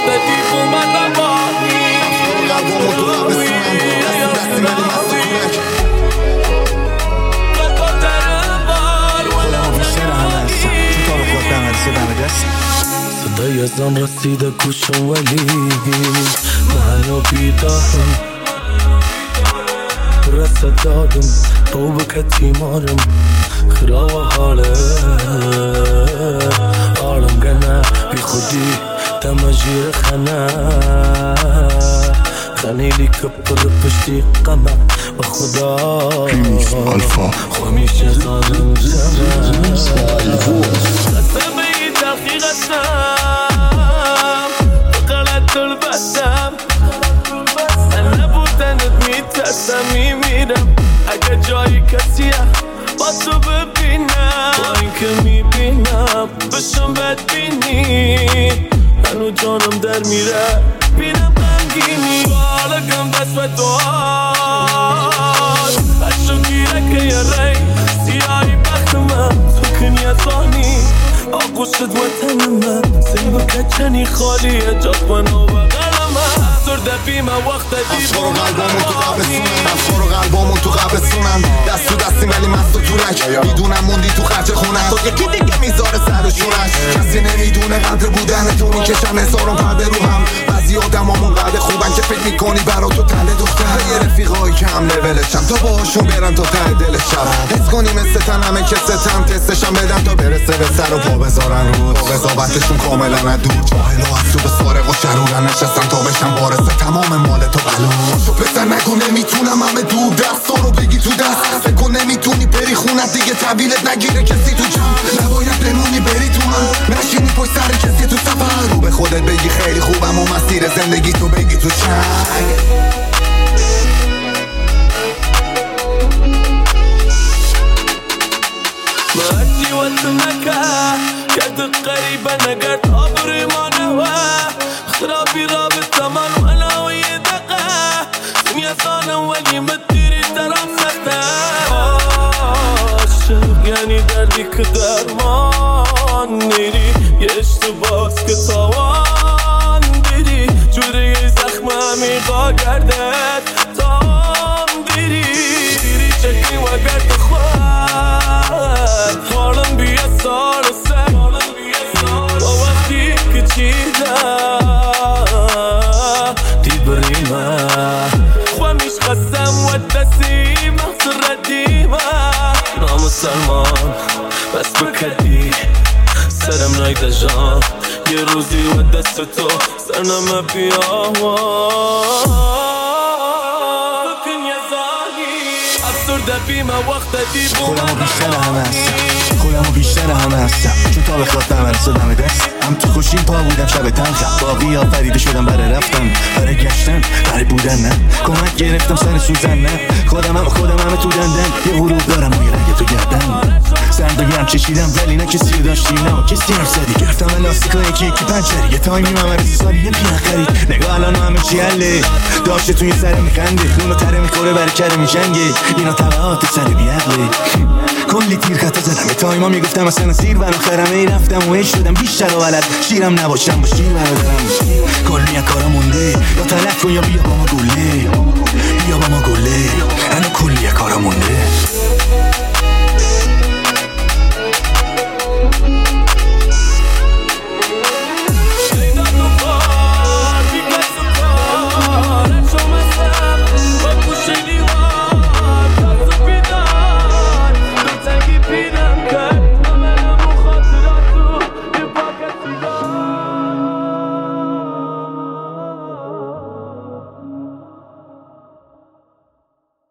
دیپ اومد روانی قلبامو تو قبستونم دست ولی مست کولک خودمو بیشتر همه هستم چون تا به خود بمرسه دم دست صدای ازم رسیده گوشم ولی منو بیدارم رسد دادم تو بکتی مارم خراب حاله آرم گنه بی خودی دم جیر خنه خنیلی که پر پشتی قمه و خدا خمیشه ظالم زمه قسمه ای تلخی قسم بقلت البسم من نبودنت میترسم میمیرم اگه جایی کسیه با تو ببینم با این که میبینم بشم بدبینی هنو جانم در میره بینم غمگینی بالگم دست به تو هشو گیره که یه ری سیاهی بخت من تو کنی ازانی آقوشت وطنمه سیبو کچنی خالیه جات بنا و قلمه افسرده بیمه وقت دیبو افکار و قلبامون تو قبرستونن دست تو دستیم ولی مست و تورک میدونم موندی تو خرج خونت تو یکی دیگه میذاره سر و شونش کسی نمیدونه قدر بودن تو میکشن هزارون پرده رو هم بعضی آدمامون قدر خوبن که فکر میکنی برا تو تله دختر یه رفیقایی که هم لولشم تا باهاشون برن تا ته دلشم حس کنی مثل تن همه که ستم تستشم بدم تا برسه به سر و پا بذارن رو قضاوتشون کاملا ندور جاهل و از تو به سارق و شرورن نشستن تا بشن وارث تمام مال تو بلون شو پسر نکن نمیتونم همه دور دستا رو بگی تو دست فکر کن نمیتونی بری خونت دیگه طویلت نگیره کسی تو جمع نباید بمونی بری تو من نشینی پشت سر کسی تو سفر رو به خودت بگی خیلی خوبم و مسیر زندگی تو بگی تو چنگ مرجی وقت مکه کرد قریبا نگرد آبروی ما نوه خرابی رابطه من و انا و یه دقه دنیا زانم ولی مدیری درام سخته عاشق یعنی دردی که درمان نیری یه اشتباس که تاوان دیری جوری زخمه میقا گردد تام دیری دیری چکی و گرد خود حالم بیه سال سر با وقتی که چیده دید بریمه خوامیش قسم و دستی محصر ردیمه نام سلمان بس بکدی سرم نایده جان یه روزی و دست تو سرنم بیاوان خودمو بیشتر همه هستم خودمو بیشتر همه هستم چون تا به خود بمرسه دم دست هم تو خوشیم پا بودم شب تلخم باقی ها فریده شدم برای رفتن برای گشتن برای بودن نه کمک گرفتم سر سوزن نه خودم همه تو دندن یه غروب دارم و یه رنگ تو گردن سرد و گرم چشیدم ولی نه کسی رو داشتیم نه کسی حرف زدی گرفتم لاستیکا یکی پنچری یه تایمی ممرسی سالی یه پیه خرید نگاه الان همه چی حله داشته توی سر میخنده خونو تره میخوره برای کره میجنگه اینا طبعات سر بیعقله کلی تیر خطا زدم یه تایما میگفتم اصلا سیر برام خرمه ای رفتم و هیچ شدم بیشتر و ولد شیرم نباشم با شیر برادرم کلی یا کارا مونده یا طلب کن یا بیا با ما گله بیا با ما گله هنو کلی یا کارا مونده